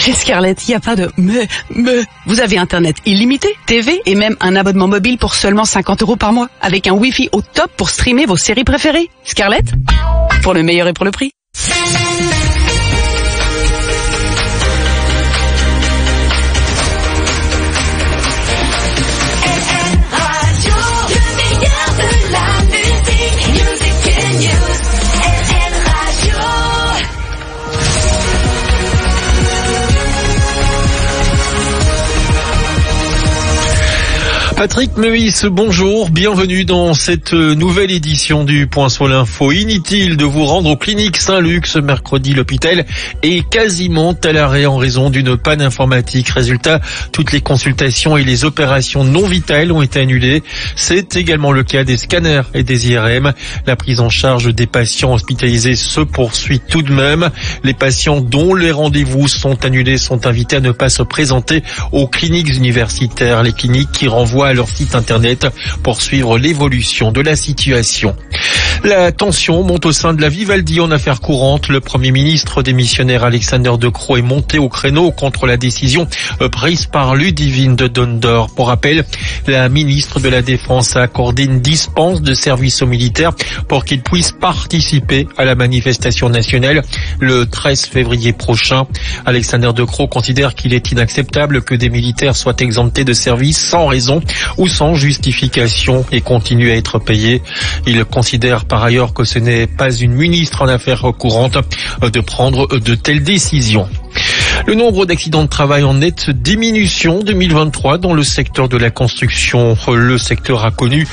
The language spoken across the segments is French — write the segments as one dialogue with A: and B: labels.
A: Chez Scarlett, il n'y a pas de mais. Vous avez Internet illimité, TV et même un abonnement mobile pour seulement 50 € par mois. Avec un Wi-Fi au top pour streamer vos séries préférées. Scarlett, pour le meilleur et pour le prix.
B: Patrick Meurice, bonjour, bienvenue dans cette nouvelle édition du Point sur l'info. Inutile de vous rendre aux cliniques Saint-Luc ce mercredi, l'hôpital est quasiment à l'arrêt en raison d'une panne informatique. Résultat, toutes les consultations et les opérations non vitales ont été annulées. C'est également le cas des scanners et des IRM. La prise en charge des patients hospitalisés se poursuit tout de même. Les patients dont les rendez-vous sont annulés sont invités à ne pas se présenter aux cliniques universitaires, les cliniques qui renvoient à leur site internet pour suivre l'évolution de la situation. La tension monte au sein de la Vivaldi en affaires courantes. Le Premier ministre démissionnaire Alexander De Croo est monté au créneau contre la décision prise par Ludivine de Dondor. Pour rappel, la ministre de la Défense a accordé une dispense de service aux militaires pour qu'ils puissent participer à la manifestation nationale le 13 février prochain. Alexander De Croo considère qu'il est inacceptable que des militaires soient exemptés de service sans raison ou sans justification et continuent à être payés. Il considère par ailleurs que ce n'est pas une ministre en affaires courantes de prendre de telles décisions. Le nombre d'accidents de travail en nette diminution 2023 dans le secteur de la construction. Le secteur a connu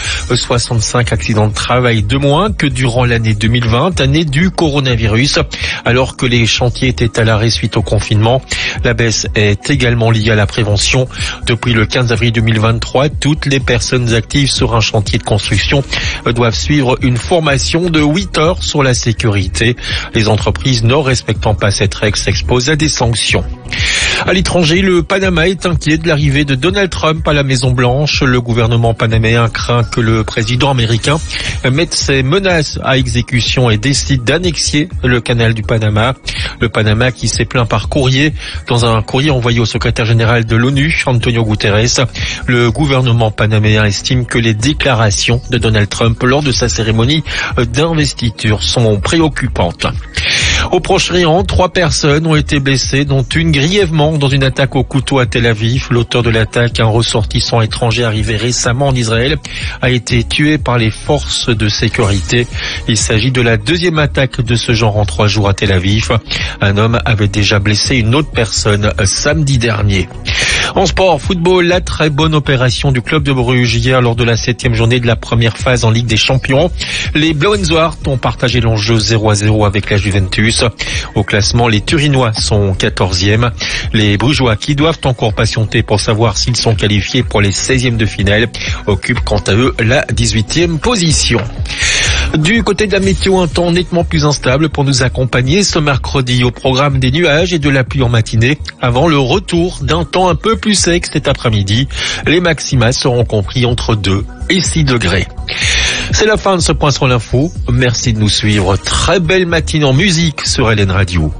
B: 65 accidents de travail de moins que durant l'année 2020, année du coronavirus, alors que les chantiers étaient à l'arrêt suite au confinement. La baisse est également liée à la prévention. Depuis le 15 avril 2023, toutes les personnes actives sur un chantier de construction doivent suivre une formation de 8 heures sur la sécurité. Les entreprises ne respectant pas cette règle s'exposent à des sanctions. À l'étranger, le Panama est inquiet de l'arrivée de Donald Trump à la Maison-Blanche. Le gouvernement panaméen craint que le président américain mette ses menaces à exécution et décide d'annexer le canal du Panama. Le Panama qui s'est plaint par courrier. Dans un courrier envoyé au secrétaire général de l'ONU, Antonio Guterres, le gouvernement panaméen estime que les déclarations de Donald Trump lors de sa cérémonie d'investiture sont préoccupantes. Au Proche-Orient, 3 personnes ont été blessées, dont une grièvement dans une attaque au couteau à Tel Aviv. L'auteur de l'attaque, un ressortissant étranger arrivé récemment en Israël, a été tué par les forces de sécurité. Il s'agit de la deuxième attaque de ce genre en 3 jours à Tel Aviv. Un homme avait déjà blessé une autre personne samedi dernier. En sport, football, la très bonne opération du club de Bruges hier lors de la 7e journée de la première phase en Ligue des Champions. Les Blauenzwart ont partagé l'enjeu 0-0 avec la Juventus. Au classement, les Turinois sont 14e. Les Brugeois, qui doivent encore patienter pour savoir s'ils sont qualifiés pour les 16e de finale, occupent quant à eux la 18e position. Du côté de la météo, un temps nettement plus instable pour nous accompagner ce mercredi. Au programme des nuages et de la pluie en matinée, avant le retour d'un temps un peu plus sec cet après-midi. Les maxima seront compris entre 2 et 6 degrés. C'est la fin de ce Point sur l'info. Merci de nous suivre. Très belle matinée en musique sur LN Radio.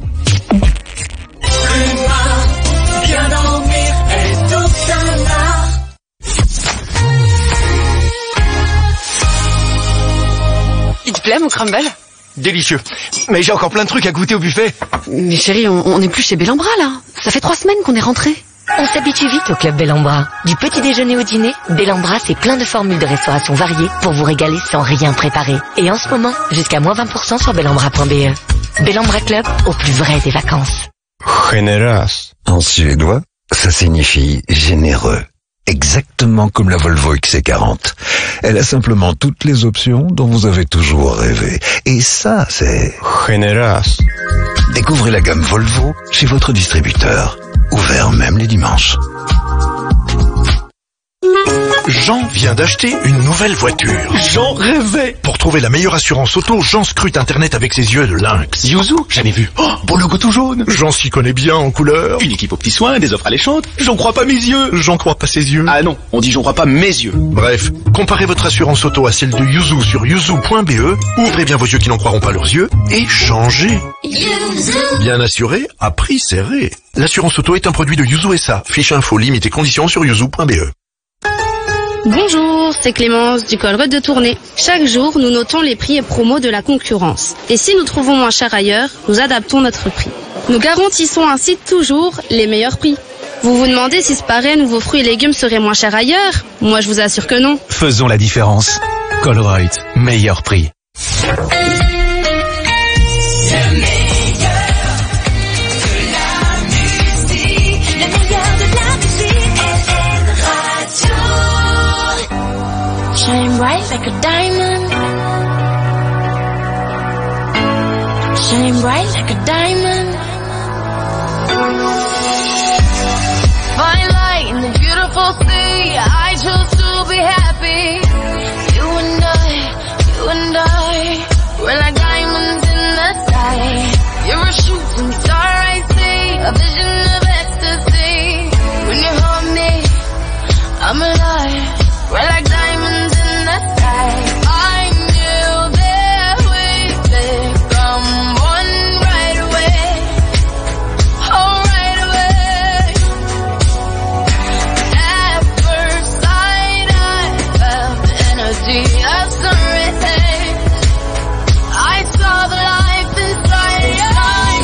A: Il te plaît mon crumble?
C: Délicieux. Mais j'ai encore plein de trucs à goûter au buffet.
A: Mais chérie, on n'est plus chez Bellambra là. Ça fait 3 semaines qu'on est rentré.
D: On s'habitue vite au club Bellambra. Du petit déjeuner au dîner, Bellambra c'est plein de formules de restauration variées pour vous régaler sans rien préparer. Et en ce moment, jusqu'à moins 20% sur bellambra.be. Bellambra Club, au plus vrai des vacances.
E: Generös. En suédois, ça signifie généreux. Exactement comme la Volvo XC40. Elle a simplement toutes les options dont vous avez toujours rêvé. Et ça, c'est Generös. Découvrez la gamme Volvo chez votre distributeur. Ouvert même les dimanches.
C: Jean vient d'acheter une nouvelle voiture.
B: J'en rêvais.
C: Pour trouver la meilleure assurance auto, Jean scrute Internet avec ses yeux de lynx.
F: Yuzu, j'avais vu. Oh, beau logo tout jaune.
C: Jean s'y connaît bien en couleur.
F: Une équipe aux petits soins, des offres alléchantes. J'en crois pas mes yeux.
C: J'en crois pas ses yeux.
F: Ah non, on dit j'en crois pas mes yeux.
C: Bref, comparez votre assurance auto à celle de Yuzu sur yuzu.be. Ouvrez bien vos yeux qui n'en croiront pas leurs yeux et changez. Bien assuré, à prix serré. L'assurance auto est un produit de Yuzu SA. Fiche info, limite et conditions sur yuzu.be.
G: Bonjour, c'est Clémence du Colruyt de Tournai. Chaque jour, nous notons les prix et promos de la concurrence. Et si nous trouvons moins cher ailleurs, nous adaptons notre prix. Nous garantissons ainsi toujours les meilleurs prix. Vous vous demandez si ce paraît, vos fruits et légumes seraient moins chers ailleurs? Moi, je vous assure que non.
H: Faisons la différence. Colruyt, meilleur prix.
I: Shine bright like a diamond. Shine bright like a diamond. Fine light in the beautiful sea. I choose to be happy. You and I, we're like diamonds in the sky. You're a shooting star I see, a vision of ecstasy. When you hold me, I'm alive. We're like diamonds in the sky. I knew that we'd become one right away. Oh, right away. At first sight, I felt the energy of sunrise. I saw the life inside your eyes.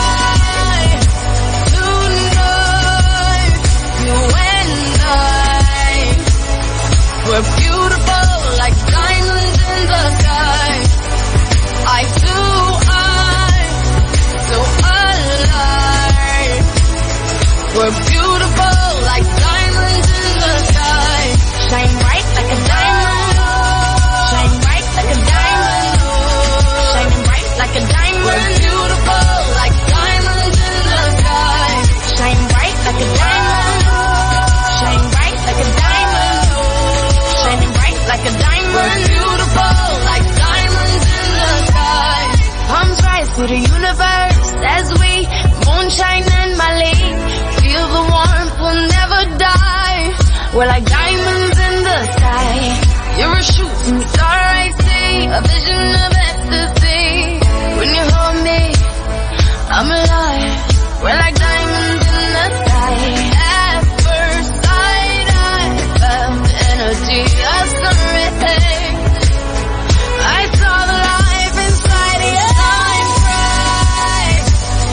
I: Tonight, you and I were beautiful like diamonds in the sky. Eye to eye, so alive. We're beautiful like diamonds in the sky. Shine bright like a diamond. Shine bright like a diamond. Shining bright like a diamond. We're beautiful like diamonds in the sky. Shine bright like a diamond. Shine bright like a diamond. Shining bright like a diamond. We're beautiful like diamonds in the sky. Palms rise to the universe as we moonshine and Mali. Feel the warmth, we'll never die. We're like diamonds in the sky. You're a shooting star I see, a vision of ecstasy. When you hold me, I'm alive. We're like diamonds in the sky. At first sight, I felt the energy of sunrise. I saw the life inside your eyes. Bright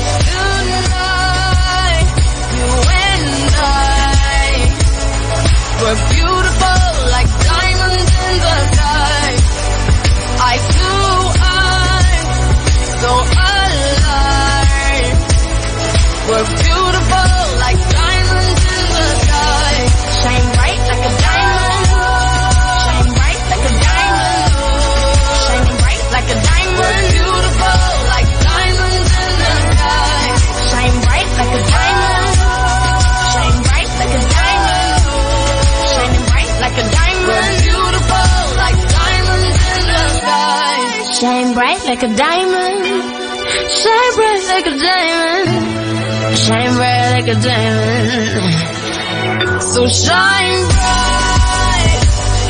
I: tonight, you and I were beautiful like diamonds in the sky. Eye to eye, so alive. We're beautiful like diamonds in the sky. Shine bright like a diamond. Shine bright like a diamond. Shining bright like a diamond. We're beautiful like diamonds in the sky. Shine bright like a diamond. Shine bright like a diamond. Shining bright like a diamond. We're beautiful like diamonds in the sky. Shine bright like a diamond. Shine bright like a diamond. Shine bright like a diamond. So shine bright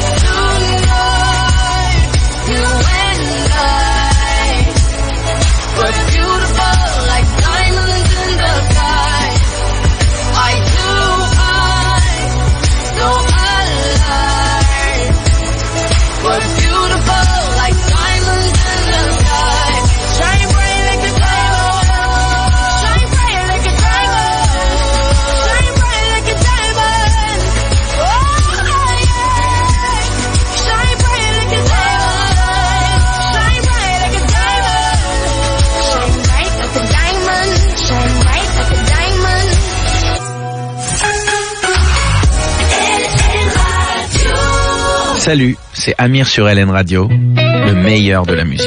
I: tonight. You and I were beautiful like diamonds in the sky. Eye to eye, so alive. We're beautiful like diamonds in the sky. Shine bright like a diamond. Shine bright like a diamond. Shine bright like a diamond. Oh yeah. Shine bright like a diamond. Shine bright like a diamond. Shine bright like a diamond. Shine bright like a diamond.
J: Salut, c'est Amir sur LN Radio, le meilleur de la musique.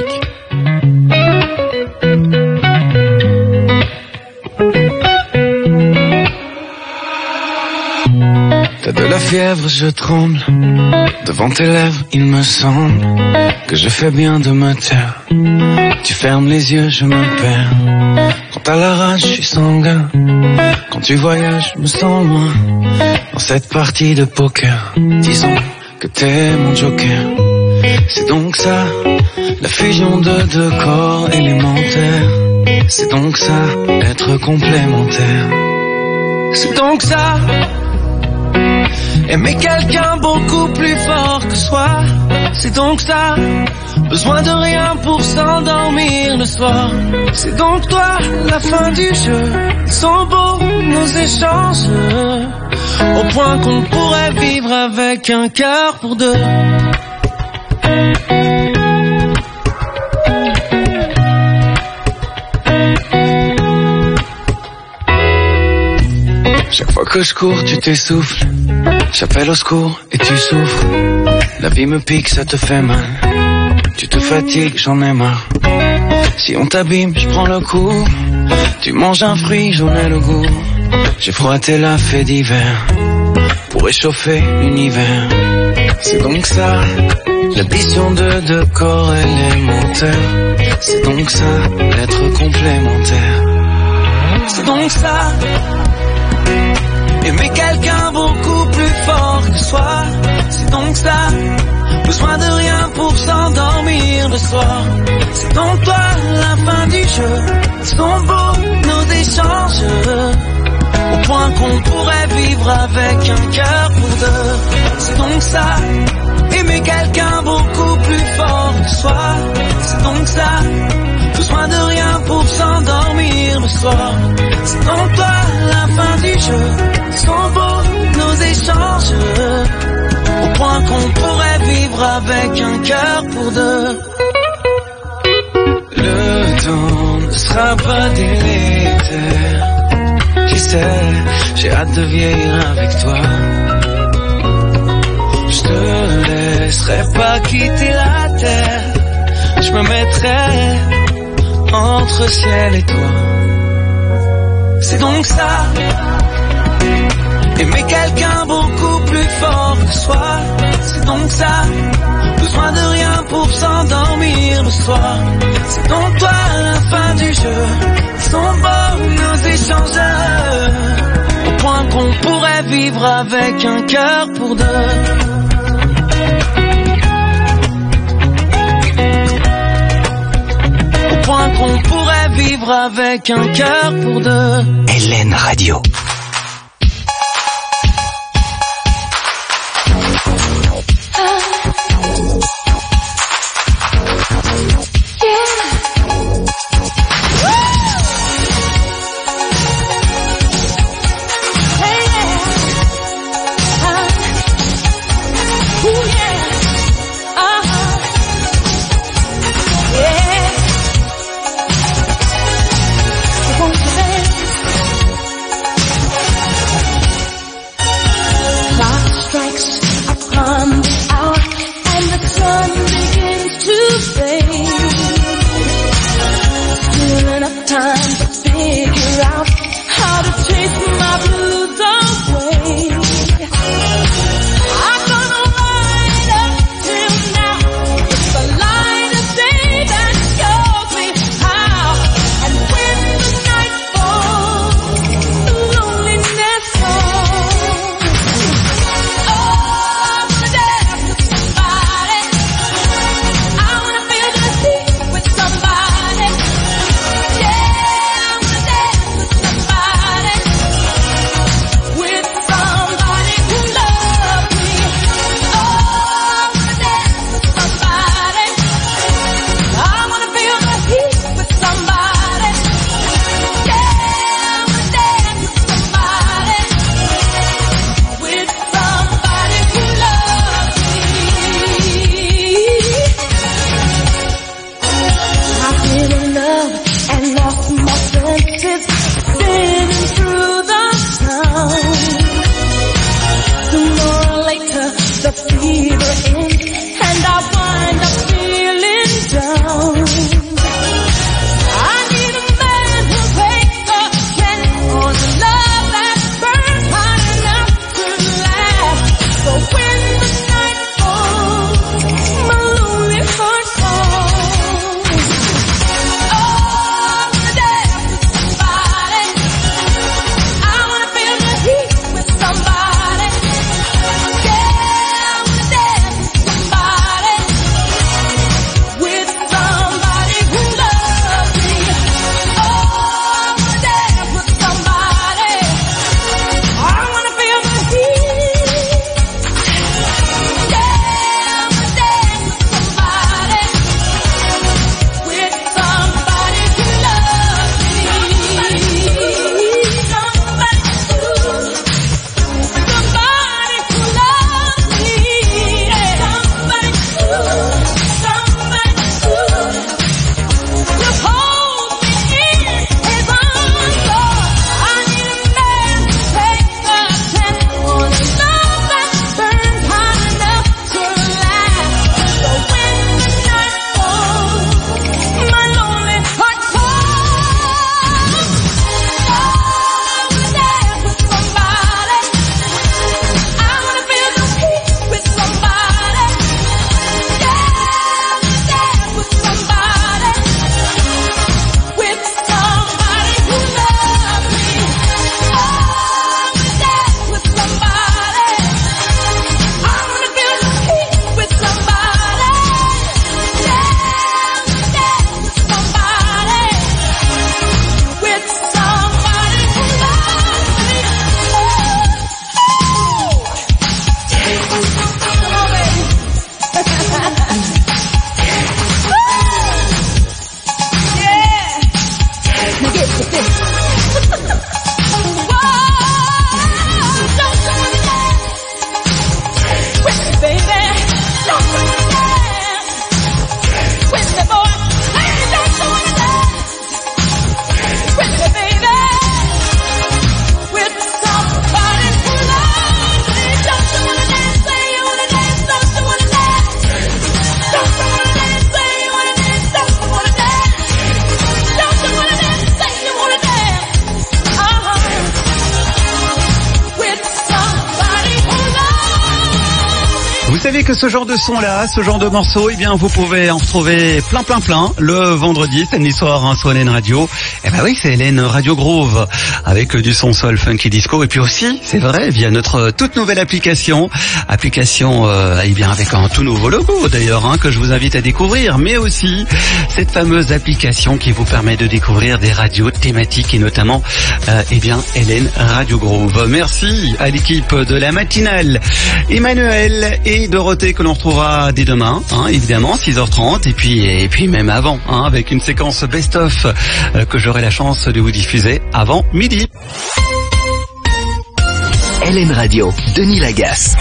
K: T'as de la fièvre, je tremble. Devant tes lèvres, il me semble que je fais bien de me taire. Tu fermes les yeux, je me perds. Quand t'as la rage, je suis sanguin. Quand tu voyages, je me sens loin. Dans cette partie de poker, disons que t'es mon joker. C'est donc ça, la fusion de deux corps élémentaires. C'est donc ça, être complémentaire. C'est donc ça, aimer quelqu'un beaucoup plus fort que soi. C'est donc ça, besoin de rien pour s'endormir le soir. C'est donc toi, la fin du jeu. Ils sont beaux nos échanges, au point qu'on pourrait vivre avec un cœur pour deux. Chaque fois que je cours, tu t'essouffles. J'appelle au secours et tu souffres. La vie me pique, ça te fait mal. Tu te fatigues, j'en ai marre. Si on t'abîme, je prends le coup. Tu manges un fruit, j'en ai le goût. J'ai froid, t'es la fée d'hiver pour réchauffer l'univers. C'est donc ça, l'addition de deux corps élémentaires. C'est donc ça, être complémentaire. C'est donc ça, aimer quelqu'un beaucoup plus fort que soi. C'est donc ça, besoin de rien pour s'endormir le soir. C'est donc toi, la fin du jeu. Ils sont beaux nos échanges, au point qu'on pourrait vivre avec un cœur pour deux. C'est donc ça, aimer quelqu'un beaucoup plus fort que soi. C'est donc ça, besoin de rien pour s'endormir le soir. C'est donc toi, la fin du jeu. Ils sont beaux nos échanges, au point qu'on pourrait vivre avec un cœur pour deux. Le temps ne sera pas délétère. Tu sais, j'ai hâte de vieillir avec toi. Je te laisserai pas quitter la terre. Je me mettrai entre ciel et toi. C'est donc ça, aimer quelqu'un beaucoup plus fort que soi. C'est donc ça, besoin de rien pour s'endormir le soir. C'est donc toi, la fin du jeu. Ils sont beaux nos échanges, au point qu'on pourrait vivre avec un cœur pour deux. Au point qu'on pourrait vivre avec un cœur pour deux.
L: Hélène Radio. savez que ce genre de son-là, ce genre de morceau, eh bien, vous pouvez en retrouver plein le vendredi, samedi soir, hein, sur Hélène Radio. Eh ben oui, c'est Hélène Radio Groove, avec du son soul, funky, disco, et puis aussi, c'est vrai, via notre toute nouvelle application, eh bien, avec un tout nouveau logo d'ailleurs, hein, que je vous invite à découvrir, mais aussi cette fameuse application qui vous permet de découvrir des radios thématiques et notamment, eh bien, Hélène Radio Groove. Merci à l'équipe de la matinale, Emmanuel et Dorothée, que l'on retrouvera dès demain, hein, évidemment, 6h30, et puis même avant, hein, avec une séquence best-of que j'aurai la chance de vous diffuser avant midi.
M: LN Radio, Denis Lagasse.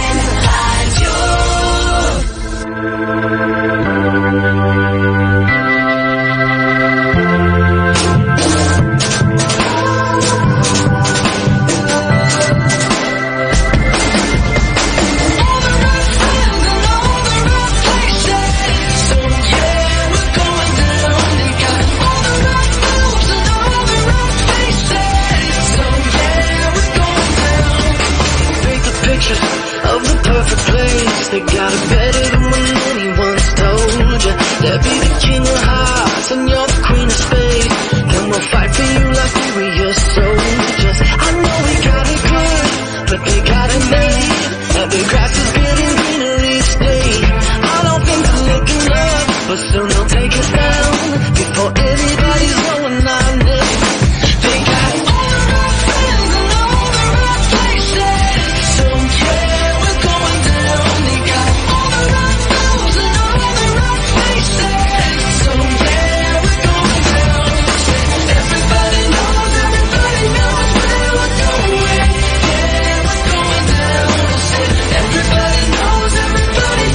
K: They got it better than when anyone's told you. They'll be the king of hearts and you're the queen of spades. And we'll fight for you like we were your soldiers. I know we got it good, but they got it made. And the grass is getting greener each day. I don't think they're looking up, but soon they'll take us down before everybody's going on this. They got all the right friends and all the right places. So yeah, we're going down. They got all the right moves and all the right faces. So yeah, we're going down. Everybody knows where we're going. Yeah, we're going down. Everybody knows where we're going.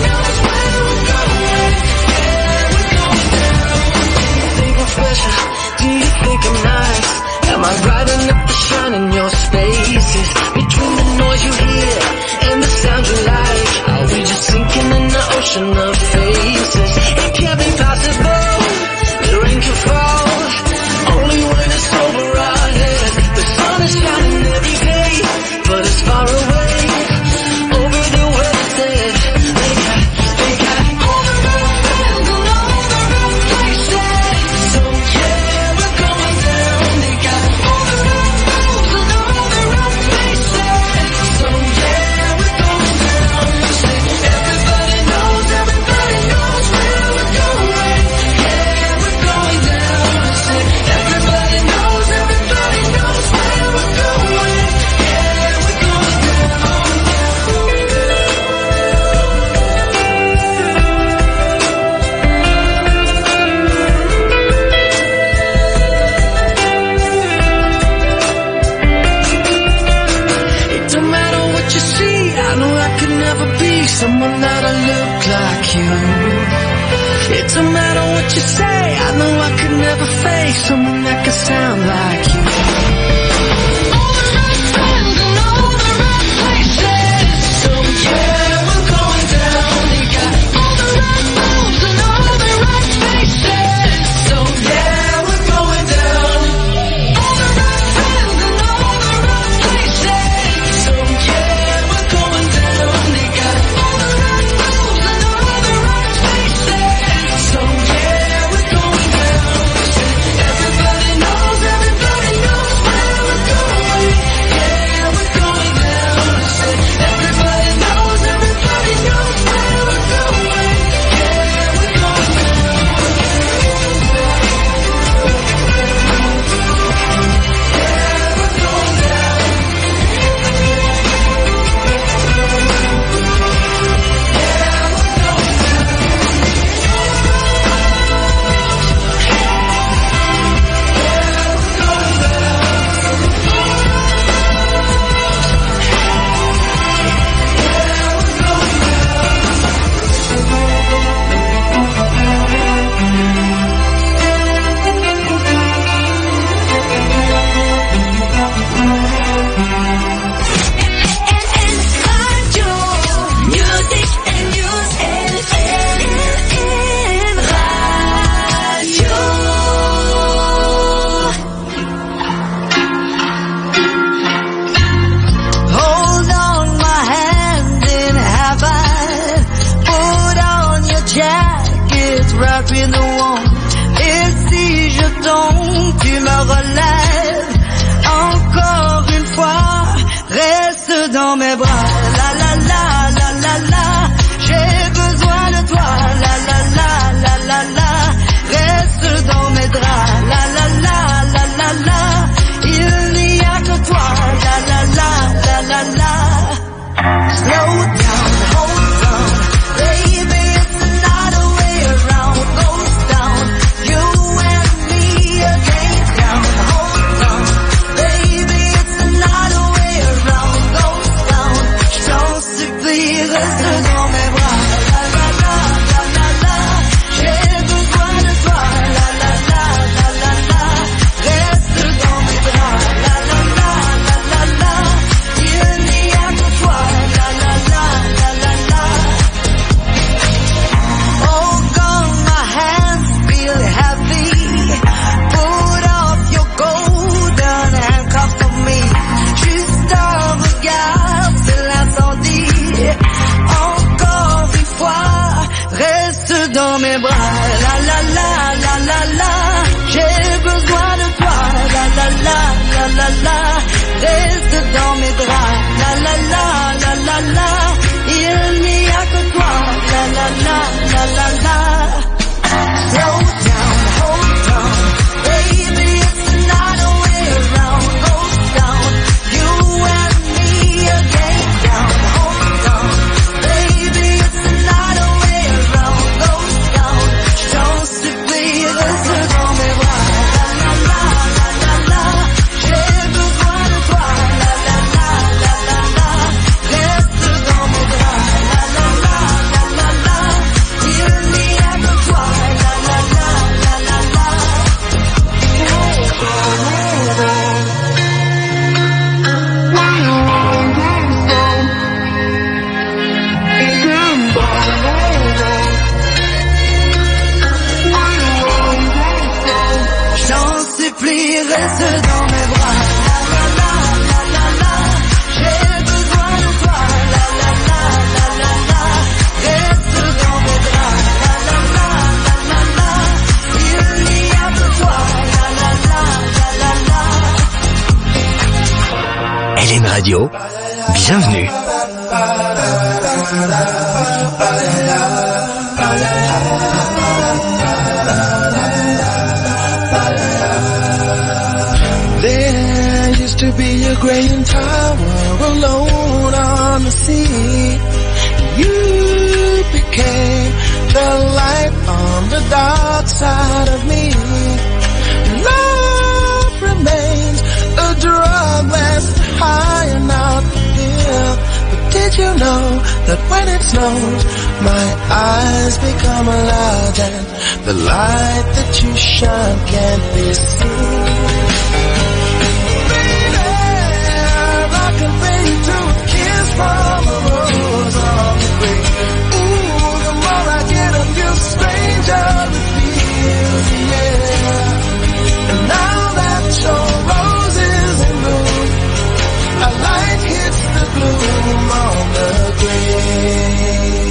K: Yeah, we're going down. Do you think I'm special? Do you think I'm nice? Am I bright enough to shine in your spaces? Between the noise you hear and the sound you like, are we just sinking in the ocean of faces? It can't be possible, the rain can fall only when it's over our heads. The sun is shining every day, but it's far away over the weather's edge. They got all the right friends and all the right places. So yeah, we're going down. They got all the right moves and all the right faces. So yeah, we're going down. Everybody knows where we're going. Yeah, we're going down. Everybody knows where we're going. Yeah, we're going It don't matter what you see, I know I could never be someone that'll look like you. It don't matter what you say, I know I could never face someone that could sound like you. All the right friends and all the right places. So yeah, we're going down. They got all the right moves and all the right faces. So yeah, we're going down. All the right friends and all the right places. So yeah, we're going down. They got all the right moves and all the right faces. So yeah, we're going down. Everybody knows where we're going. dans mes bras. La la la la la la, j'ai besoin de toi. La la la la la la, reste dans mes draps. La la la la la la, il n'y a que toi. La la la la la la, slow down, hold on, baby, it's another way around. Goes down, you and me against down. Hold on, baby, it's another way around. Goes down, je t'en supplie, reste dans mes bras. La la la la la la, j'ai besoin de toi. La la la la la la, reste dans mes bras. La la la la la la, il n'y a que toi. La la la la la la. Oh God, my hands feel heavy. Put off your golden handcuffs of me. Juste un regard, c'est l'incendie. Encore une fois, reste dans mes bras. La la la la la la, j'ai besoin de toi. La la la la la la, reste dans mes bras. La la la la la la, il n'y a que toi. La la la la la la, slow down, hold on, baby, it's another way around. Goes down, you and me against down. Hold on, baby, it's another way around. Goes down, je t'en supplie, reste dans mes bras. La la la la la la, j'ai besoin de toi. La la la la la la, reste dans mes bras. La la la la la la, il n'y a que toi. La la la la la la. Je t'en supplie, reste dans mes bras. La la la la la la, j'ai besoin de toi. La la la la la la, reste dans mes bras. La la la la la la, il n'y a que toi. La la la la la la.
M: LN Radio, bienvenue.
K: There used to be a great tower alone on the sea. You became the light on the dark side of me. Love remains a drug that's high and out here. But did you know that when it snows, my eyes become large and the light that you shine can't be seen? I compare you to a kiss from a rose on the grave. Ooh, the more I get of you, stranger it feels, yeah. And now that your rose is in bloom, a light hits the gloom on the grave.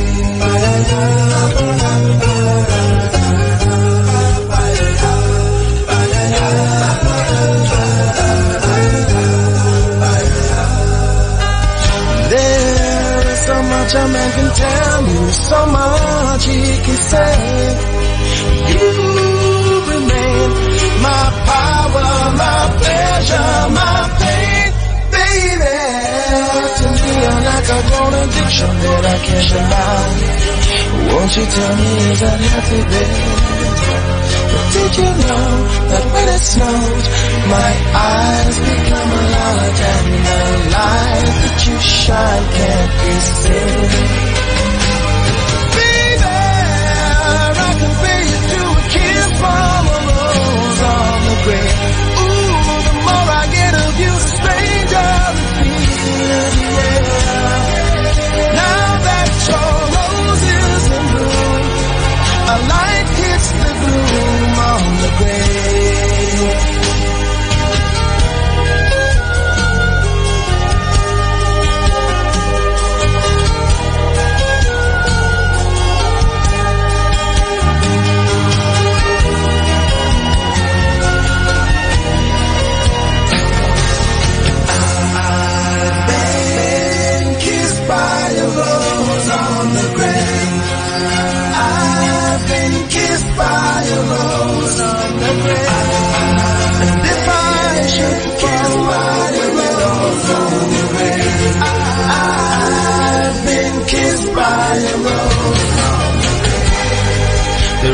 K: A man can tell you so much he can say. You remain my power, my pleasure, my pain, baby. To me you're like a grown addiction that I can't deny. Won't you tell me is that healthy, baby? But did you know that when it snows, my eyes become large and the light that you shine can't be seen? Baby, I compare you to a kiss from a rose on the grave. Ooh, the more I get of you, the stranger it feels, yeah. Now that your rose is in bloom, a light hits the gloom on the grave.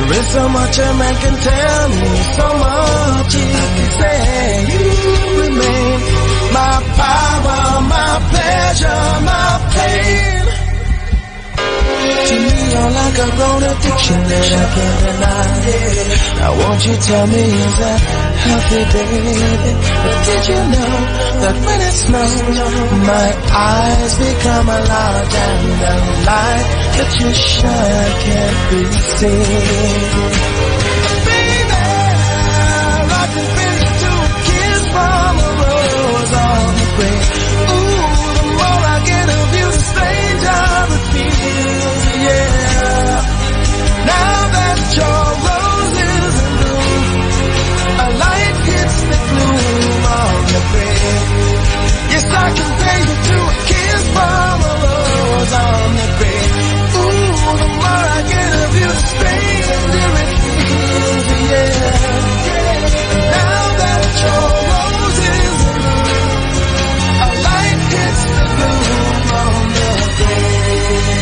K: There is so much a man can tell me, so much he can say. You remain my power, my pleasure, my pain. To me, you're like a grown addiction that I can't deny. Now won't you tell me, is that healthy, baby? But did you know that when it snows, my eyes become a large and the light that you shine can't be seen? Baby, I can feel you to a kiss from a rose on the grave. Ooh, the more I get of you, the stranger it feels, yeah. Now that your rose is in bloom, a light hits the gloom on the grave. Yes, I can pay you to a kiss from a rose on the grave. Ooh, the more I get of you, the stranger it feels, yeah. Now that your rose is in bloom, a light hits the gloom on the grave.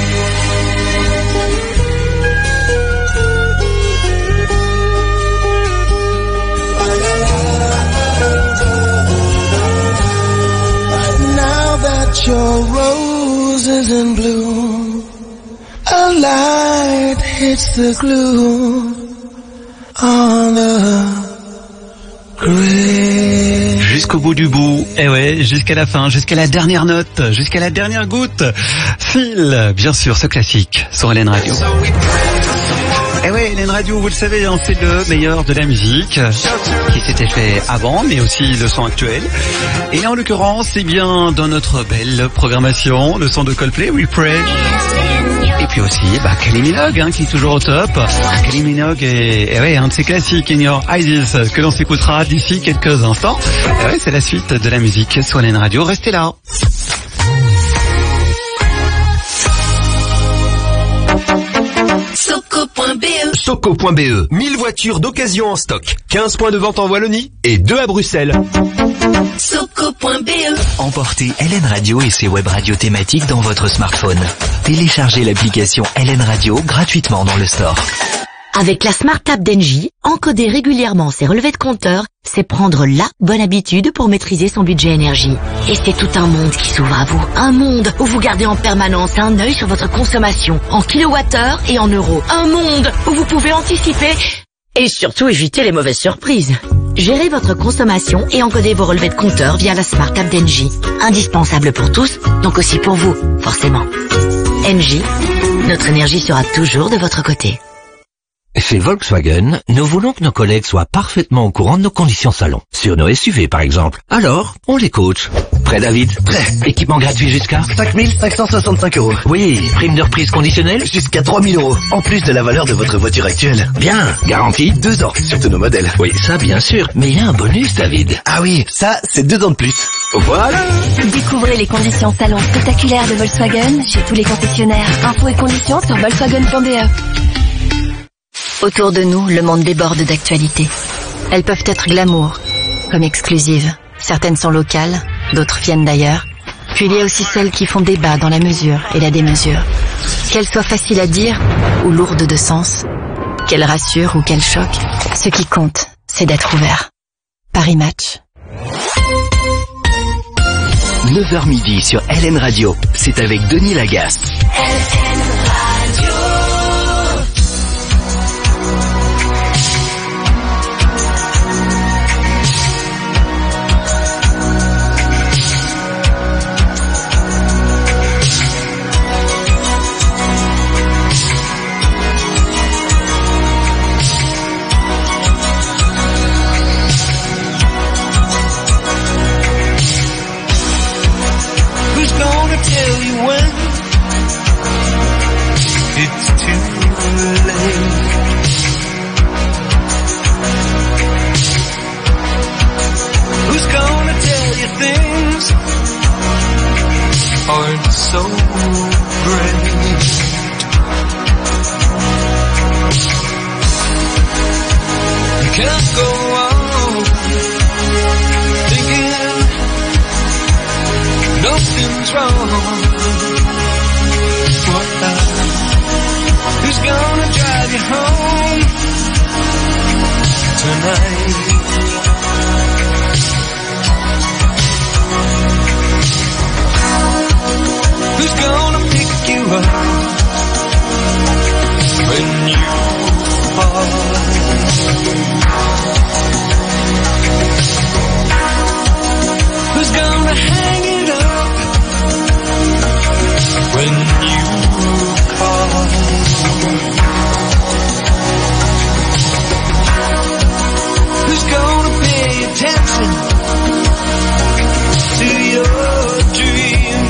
K: Now that your rose is in bloom, a light hits the gloom on the grave.
L: Jusqu'au bout du bout, et ouais, jusqu'à la fin, jusqu'à la dernière note, jusqu'à la dernière goutte. Phil, bien sûr, ce classique sur Hélène Radio. Et ouais, Hélène Radio, vous le savez, hein, c'est le meilleur de la musique qui s'était fait avant, mais aussi le son actuel. Et en l'occurrence, c'est bien dans notre belle programmation, le son de Coldplay, We Pray. Et puis aussi, Kylie Minogue, hein, qui est toujours au top. Kylie Minogue est ouais, un de ses classiques, In Your Eyes, que l'on s'écoutera d'ici quelques instants. Et ouais, c'est la suite de la musique sur Hélène Radio. Restez là.
N: Soco.be, 1000 voitures d'occasion en stock, 15 points de vente en Wallonie et 2 à Bruxelles.
M: Soco.be. Emportez Hélène Radio et ses web radios thématiques dans votre smartphone. Téléchargez l'application Hélène Radio gratuitement dans le store.
D: Avec la Smart App d'Engie, encoder régulièrement ses relevés de compteur, c'est prendre la bonne habitude pour maîtriser son budget énergie. Et c'est tout un monde qui s'ouvre à vous. Un monde où vous gardez en permanence un œil sur votre consommation, en kilowattheure et en euros. Un monde où vous pouvez anticiper et surtout éviter les mauvaises surprises. Gérez votre consommation et encodez vos relevés de compteur via la Smart App d'Engie. Indispensable pour tous, donc aussi pour vous, forcément. Engie, notre énergie sera toujours de votre côté.
M: Chez Volkswagen, nous voulons que nos collègues soient parfaitement au courant de nos conditions salon. Sur nos SUV, par exemple. Alors, on les coach. Prêt, David? Prêt. Équipement gratuit jusqu'à
F: 5 565 €.
M: Oui, prime de reprise conditionnelle
F: Jusqu'à 3 000 €, en plus de la valeur de votre voiture actuelle.
M: Bien. Garantie
F: 2 ans, sur tous nos modèles.
M: Oui, ça bien sûr. Mais il y a un bonus, David.
F: Ah oui, ça, c'est 2 ans de plus.
M: Voilà.
O: Découvrez les conditions salon spectaculaires de Volkswagen chez tous les concessionnaires. Infos et conditions sur Volkswagen.be.
P: Autour de nous, le monde déborde d'actualités. Elles peuvent être glamour, comme exclusives. Certaines sont locales, d'autres viennent d'ailleurs. Puis il y a aussi celles qui font débat dans la mesure et la démesure. Qu'elles soient faciles à dire ou lourdes de sens, qu'elles rassurent ou qu'elles choquent, ce qui compte, c'est d'être ouvert. Paris Match.
M: 9h midi sur Hélène Radio. C'est avec Denis Lagasse.
K: So great. You can't go on thinking nothing's wrong. Who's gonna drive drive you home tonight? Who's gonna pick you up when you fall? Who's gonna hang it up when you call? Who's gonna pay attention to your dreams?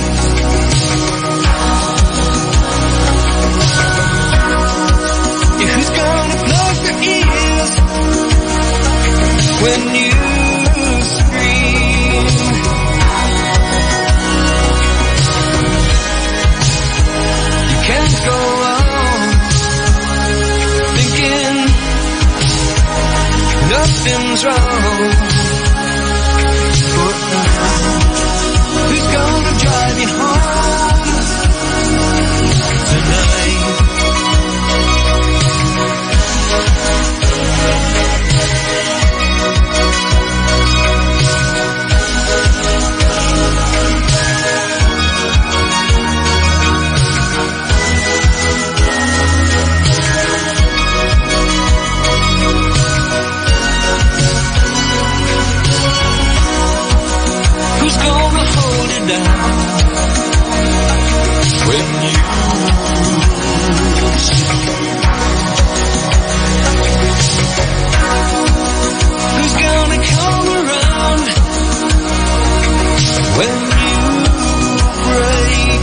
K: Who's gonna close their ears when you scream? You can't go on thinking nothing's wrong. Who's gonna drive you home tonight? Who's gonna hold it down when you who's gonna come around when you break?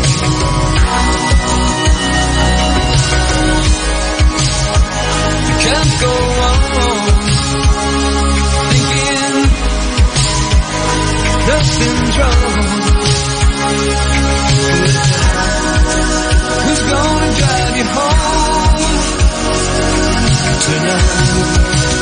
K: You can't go on thinking nothing's wrong. Who's gonna drive you home tonight?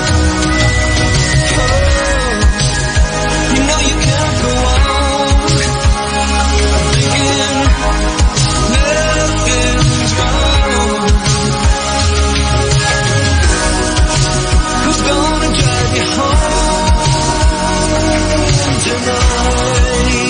K: Oh, you know you can't go on thinking nothing's wrong. Who's gonna drive you home tonight?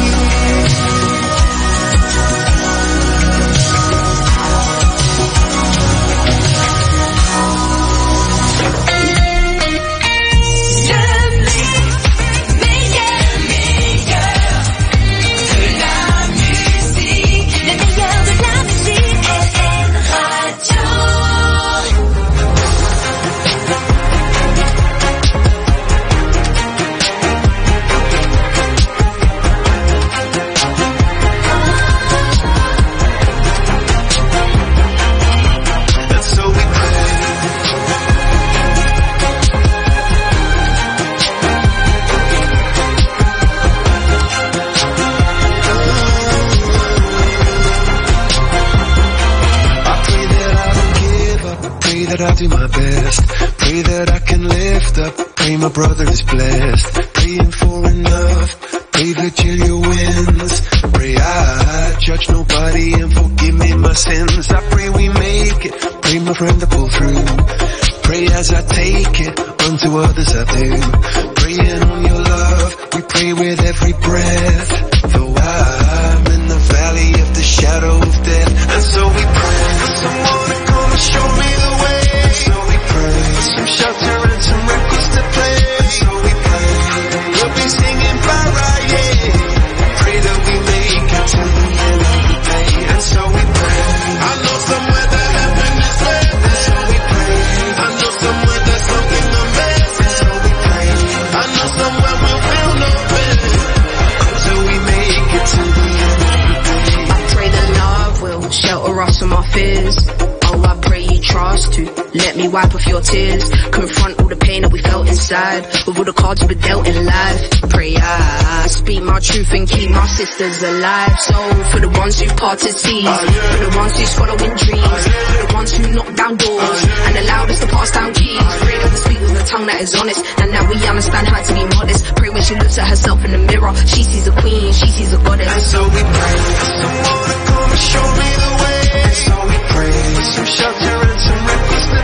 Q: That I'll do my best. Pray that I can lift up. Pray my brother is blessed. Praying for enough. Pray Virgilia wins. Pray I judge nobody and forgive me my sins. I pray we make it. Pray my friend to pull through. Pray as I take it. Unto others I do. Praying on your love. We pray with every breath. Though I'm in the valley of the shadow of death. And so we pray for someone to come and show me the way. So we pray for some shelter and some records to play. So we pray we'll be singing Paraye. Pray that we make it to the end of the day. And so we pray. I know somewhere that heaven is there. And so we pray. I know somewhere there's something amazing. So we pray. I know somewhere we'll feel no pain. Until we make it to the end of the day.
R: I pray that love will shelter us from our fears. Oh, I pray you trust to let me wipe off your tears. Confront all the pain that we felt inside with all the cards we've been dealt in life. Pray I speak my truth and keep my sisters alive. So for the ones who parted seas, for the ones who swallowing dreams, for the ones who knock down doors and allowed us to pass down keys. Pray that we speak with a tongue that is honest and that we understand how to be modest. Pray when she looks at herself in the mirror, she sees a queen, she sees a goddess.
Q: And so we pray for someone to come and show me the way. And so we pray for some shelter and some records to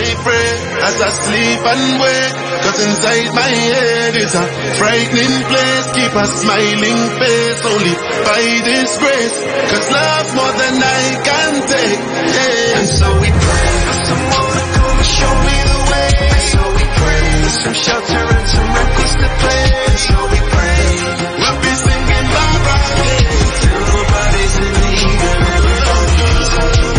Q: pray as I sleep and wake. Cause inside my head it's a frightening place. Keep a smiling face only by this grace. Cause love's more than I can take. Yeah. And so we pray for someone to come and show me the way. And so we pray for some shelter and some records to play. And so we pray we'll be singing bye-bye till nobody's in need and everybody's alone.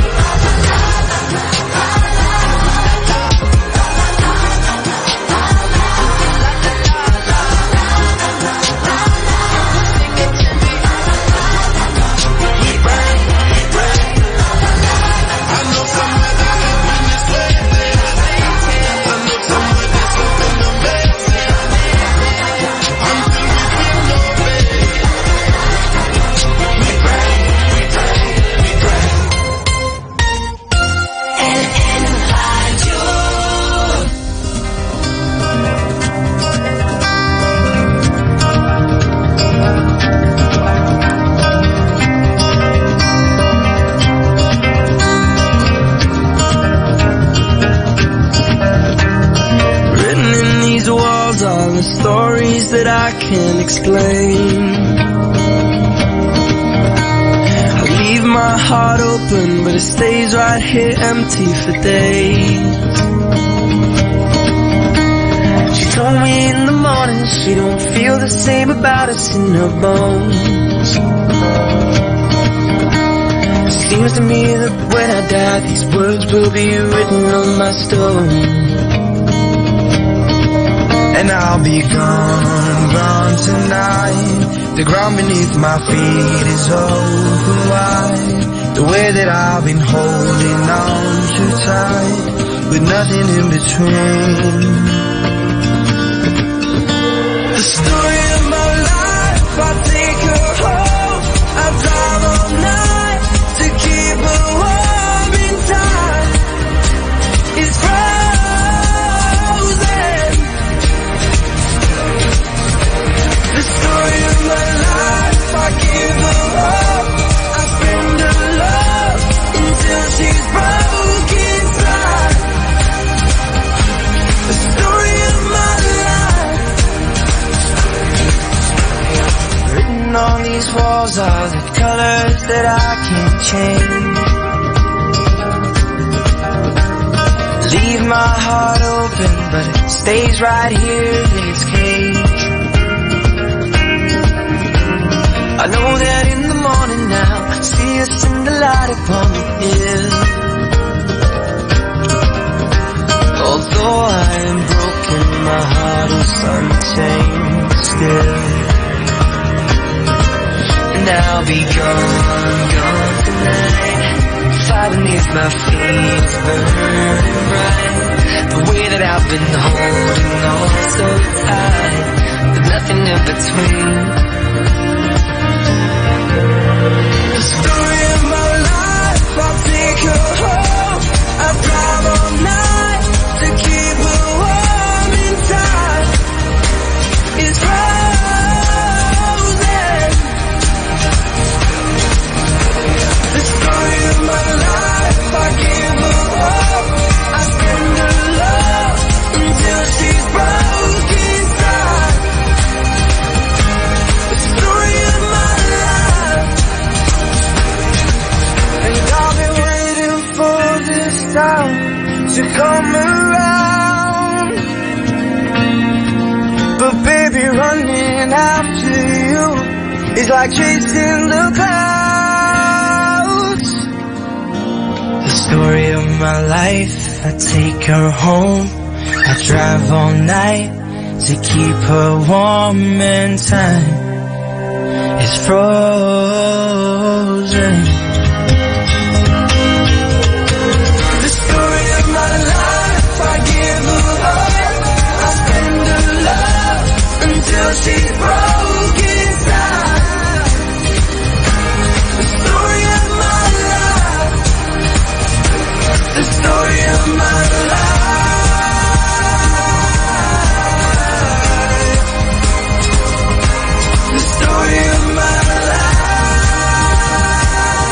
K: Stories that I can't explain. I leave my heart open, but it stays right here empty for days. She told me in the morning she don't feel the same about us in her bones. Seems to me that when I die, these words will be written on my stone. And I'll be gone, gone tonight. The ground beneath my feet is open wide. The way that I've been holding on too tight, with nothing in between. The story of my life, I take her home. I drive all night to keep her warm in time. It's the story of my life, I give her up. I spend her love until she's broke inside. The story of my life. Written on these walls are the colors that I can't change. Leave my heart open, but it stays right here in its cage. I know that in the morning now, see us in the light upon the hill. Although I am broken, my heart is untamed still. And I'll be gone, gone tonight. Fire beneath my feet is burning bright. The way that I've been holding on so tight, with nothing in between. The story of my life, I'll take her home. I drive all night to keep her warm inside. It's frozen. The story of my life, I give her up. I spend her love until she's broke inside. The story of my life. And I've been waiting for this time to come around. But baby, running after you is like chasing the clouds. The story of my life, I take her home. I drive all night to keep her warm and time is frozen. The story of my life, I give her up. I spend her love until she's broke inside. The story of my life. The story of my life. The story of my life.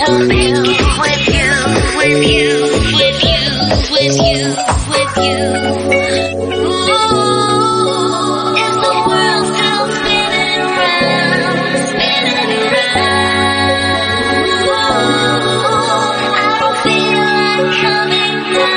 I: to make it with you, with you, with you, with you, with you. Ooh, is the world still spinning around, spinning around? Ooh, I don't feel like coming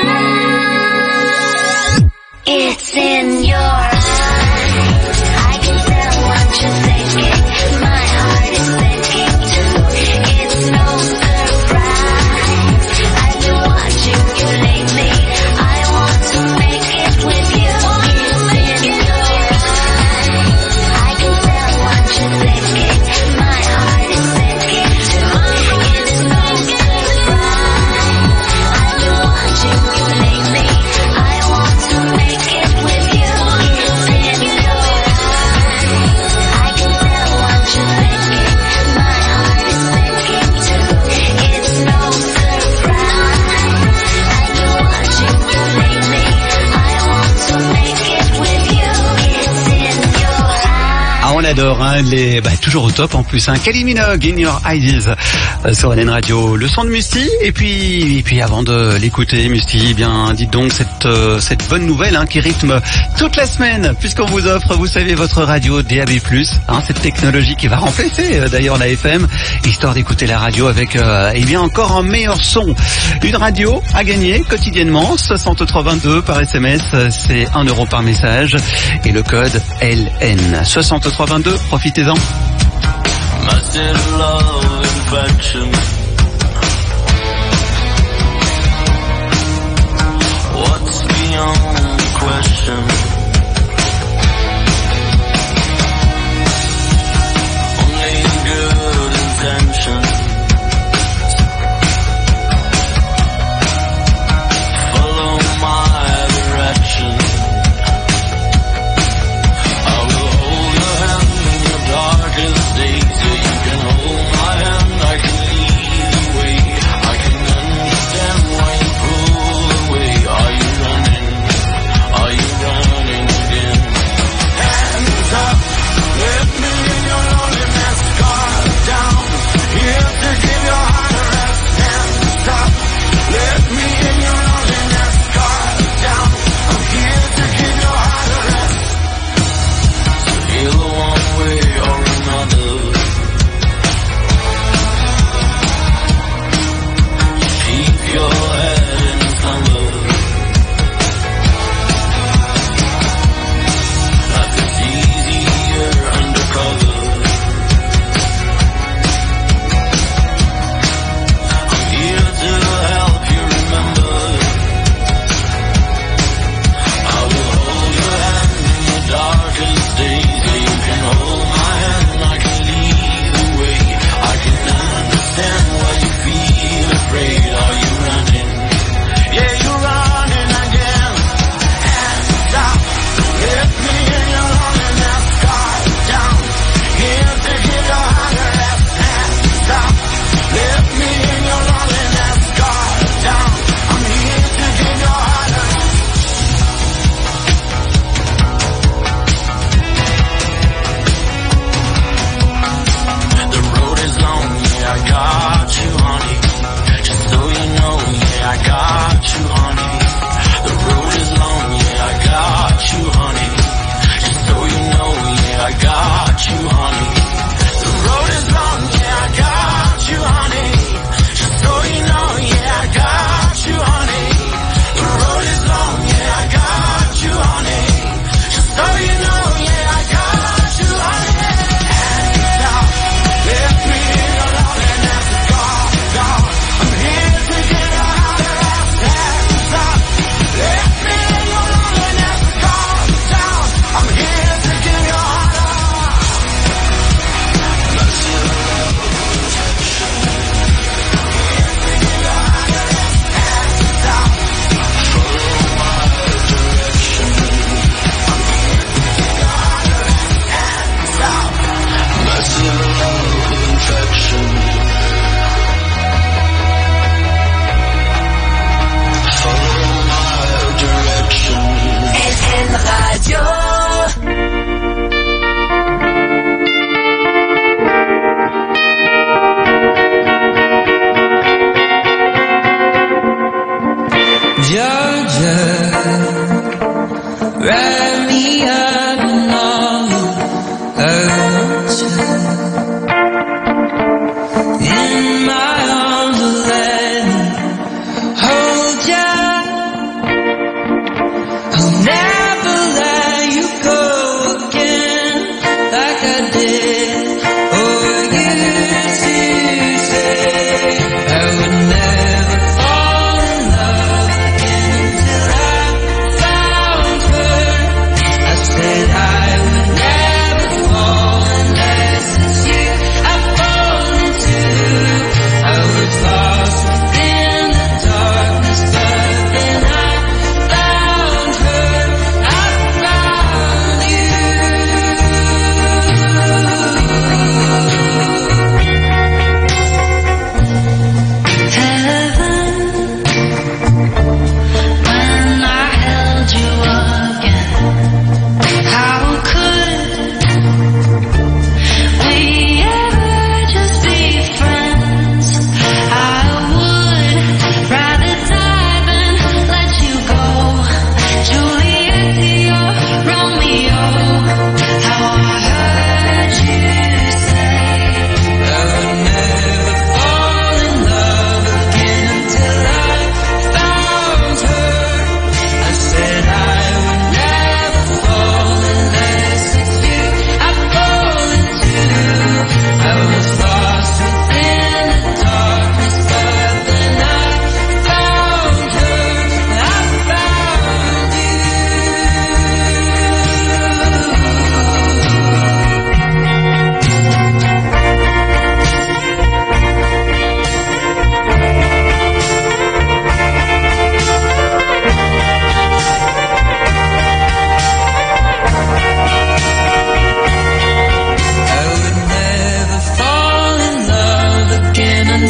I: down. It's in your eyes, I can tell what you're thinking. My heart is thinking too. It's no surprise, I've been watching you lately. I want to make it with you. It's in your eyes, I can tell what you're thinking. My heart is thinking too. It's no surprise, I've been watching you lately. I want to make it with you. It's in your eyes, I can tell what you're thinking. My heart is thinking too. It's no surprise, I've been watching you lately. I want to make it with you. It's in your eyes.
L: Ah, on adore, hein, toujours au top en plus, hein. Kylie Minogue, In Your Eyes, sur LN Radio. Le son de Musty, et puis avant de l'écouter, Musty, eh bien, dites donc cette bonne nouvelle, hein, qui rythme toute la semaine, puisqu'on vous offre, vous savez, votre radio DAB+, hein, cette technologie qui va remplacer, d'ailleurs, la FM, histoire d'écouter la radio avec, encore un meilleur son. Une radio à gagner quotidiennement, 6322 par SMS, c'est 1 euro par message, et le code LN. 6322, profitez-en.
K: Massive love infection. What's beyond question? Only good intentions. Follow my direction. I will hold your hand in your darkest days. You can hold my hand, I can lead the way. I can understand why you pull away. Are you running? Are you running?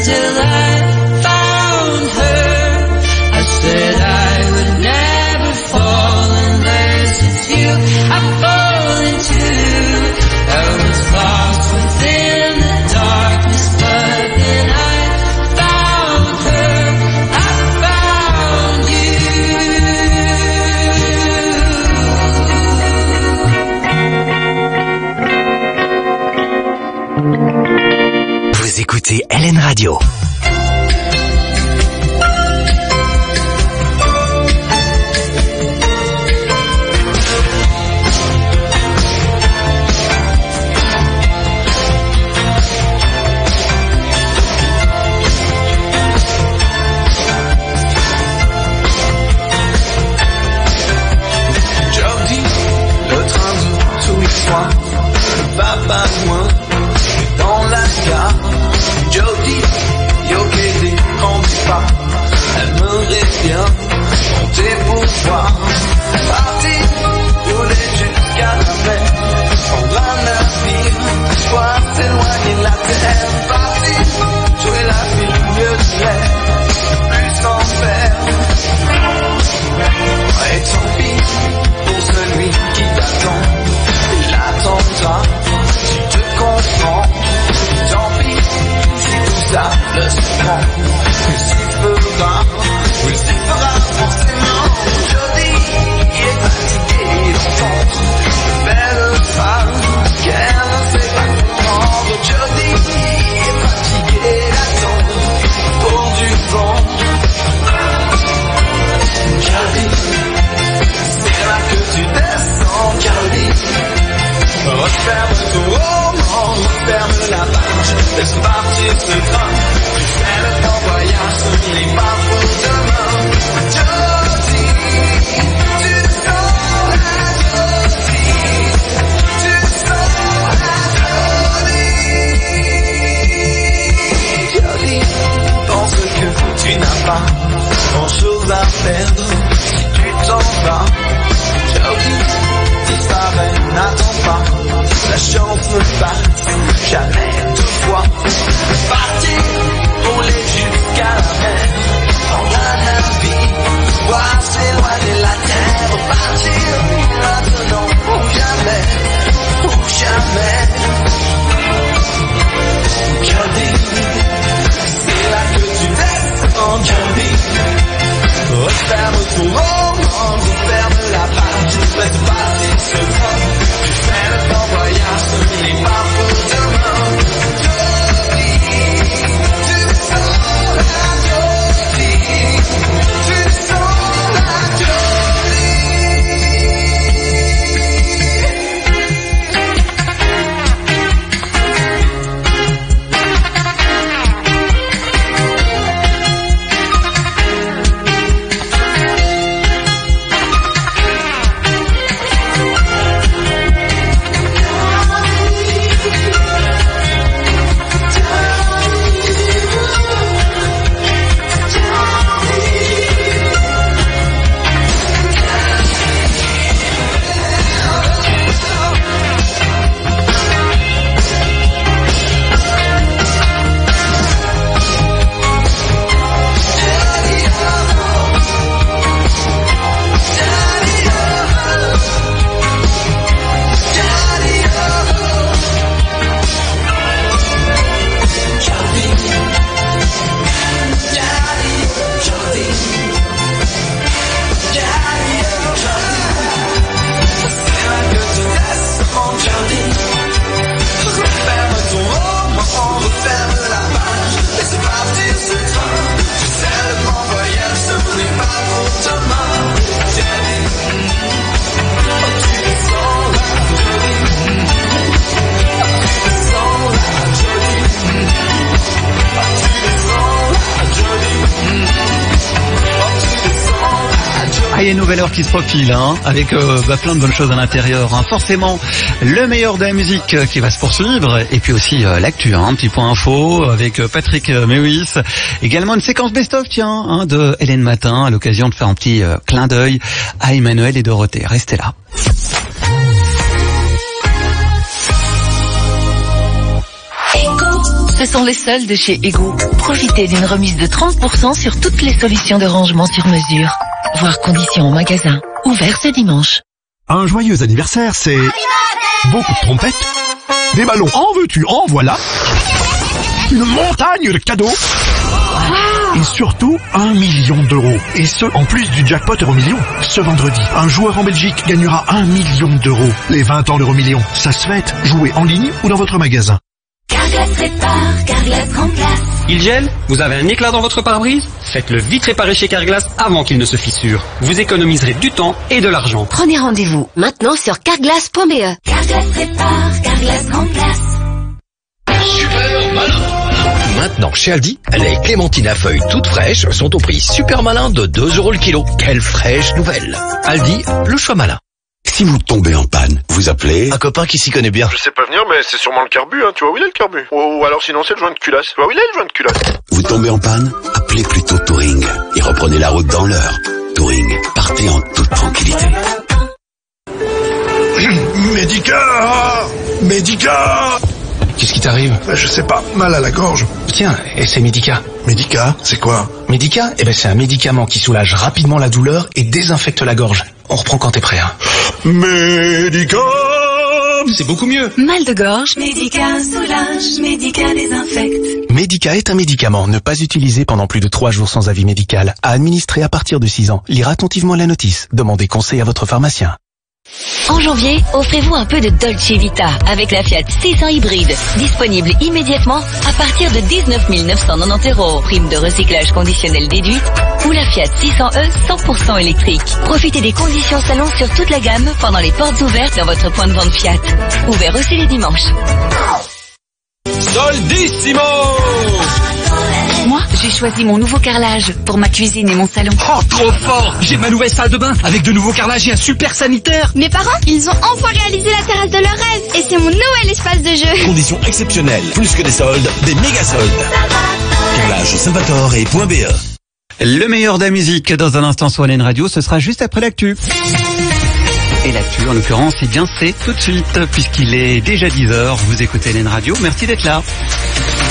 K: till I found her. I said I would never fall unless it's you I fall into. I was lost within the darkness, but then I found her. I found
F: you. Vous écoutez LN Radio.
K: Va pas loin dans la gare. Jody, Yokede, grandis pas. Aimerait bien monter pour voir. Partir, rouler jusqu'à la mer. Prendre un navire, voir s'éloigner de la terre. Partir, jouer la ville au lieu de l'air. Plus s'en faire. Et tant pis pour celui qui t'attend. Il attendra, tu te comprends. Tant pis si tout ça le surprend. Mais s'il fera forcément. Jody est fatigué d'entendre de belles phrases qu'elle ne sait pas comprendre. Jody est fatigué d'attendre pour du vent. Jody, c'est là que tu descends. Jody, referme ton roman, referme la page, laisse partir ce train. Tu fais le grand voyage, ce n'est pas pour demain. Jody, tu sens la Jody, tu sens la Jody. Jody, pense que tu n'as pas grand chose à perdre si tu t'en vas. Jody, disparaît, n'attends pas, la chance ne passe jamais deux fois. Partir, rouler jusqu'à la mer, prendre un navire, voir s'éloigner la terre. Partir, maintenant ou jamais, Jody, c'est là que tu descends. Jody, referme ton roman, referme la page, laisse partir ce train. Tu fais le grand voyage, ce n'est pas pour demain. Jody, tu sens la Jody, tu sens la Jody.
L: Ah, il y a une nouvelle heure qui se profile, hein, avec plein de bonnes choses à l'intérieur. Hein. Forcément, le meilleur de la musique qui va se poursuivre, et puis aussi l'actu, hein, un petit point info avec Patrick Mewis. Également une séquence best-of, tiens, hein, de Hélène Matin, à l'occasion de faire un petit clin d'œil à Emmanuel et Dorothée. Restez là.
D: Ce sont les soldes chez Ego. Profitez d'une remise de 30% sur toutes les solutions de rangement sur mesure. Voir conditions au magasin. Ouvert ce dimanche.
C: Un joyeux anniversaire, c'est beaucoup de trompettes, des ballons, en veux-tu, en voilà, une montagne de cadeaux, et surtout 1 million d'euros. Et ce, en plus du jackpot Euromillion. Ce vendredi, un joueur en Belgique gagnera 1 million d'euros. Les 20 ans l'Euromillion, ça se fête. Jouez en ligne ou dans votre magasin.
O: Carglass répare, Carglass remplace.
S: Il gèle? Vous avez un éclat dans votre pare-brise? Faites-le vite réparer chez Carglass avant qu'il ne se fissure. Vous économiserez du temps et de l'argent.
P: Prenez rendez-vous maintenant sur carglass.be.
O: Carglass répare, Carglass remplace.
T: Super malin. Maintenant, chez Aldi, les clémentines à feuilles toutes fraîches sont au prix super malin de 2 € le kilo. Quelle fraîche nouvelle. Aldi, le choix malin.
U: Si vous tombez en panne, vous appelez un copain qui s'y connaît bien.
C: Je sais pas venir, mais c'est sûrement le carbu, hein. Tu vois où il est le carbu? Ou alors sinon c'est le joint de culasse. Tu vois où il est le joint de culasse?
U: Vous tombez en panne? Appelez plutôt Touring et reprenez la route dans l'heure. Touring, partez en toute tranquillité.
C: Médica.
V: Qu'est-ce qui t'arrive?
C: Je sais pas, mal à la gorge.
V: Tiens, et c'est Médica.
C: Médica, c'est quoi?
V: Médica, c'est un médicament qui soulage rapidement la douleur et désinfecte la gorge. On reprend quand t'es prêt, hein.
C: Médica.
V: C'est beaucoup mieux.
D: Mal de gorge.
O: Médica soulage, Médica désinfecte.
V: Médica est un médicament. Ne pas utiliser pendant plus de 3 jours sans avis médical. À administrer à partir de 6 ans. Lire attentivement la notice. Demandez conseil à votre pharmacien.
D: En janvier, offrez-vous un peu de Dolce Vita avec la Fiat 600 hybride. Disponible immédiatement à partir de 19 990 €. Prime de recyclage conditionnel déduite. Ou la Fiat 600e 100% électrique. Profitez des conditions salon sur toute la gamme pendant les portes ouvertes dans votre point de vente Fiat. Ouvert aussi les dimanches.
S: Soldissimo!
D: Moi, j'ai choisi mon nouveau carrelage pour ma cuisine et mon salon.
S: Oh, trop fort! J'ai ma nouvelle salle de bain avec de nouveaux carrelages et un super sanitaire.
W: Mes parents, ils ont enfin réalisé la terrasse de leurs rêves et c'est mon nouvel espace de jeu.
U: Conditions exceptionnelles, plus que des soldes, des méga soldes. Carrelage Salvatore et .be.
L: Le meilleur de la musique dans un instant sur LN Radio, ce sera juste après l'actu. Et l'actu, en l'occurrence, c'est tout de suite, puisqu'il est déjà 10h. Vous écoutez LN Radio, merci d'être là.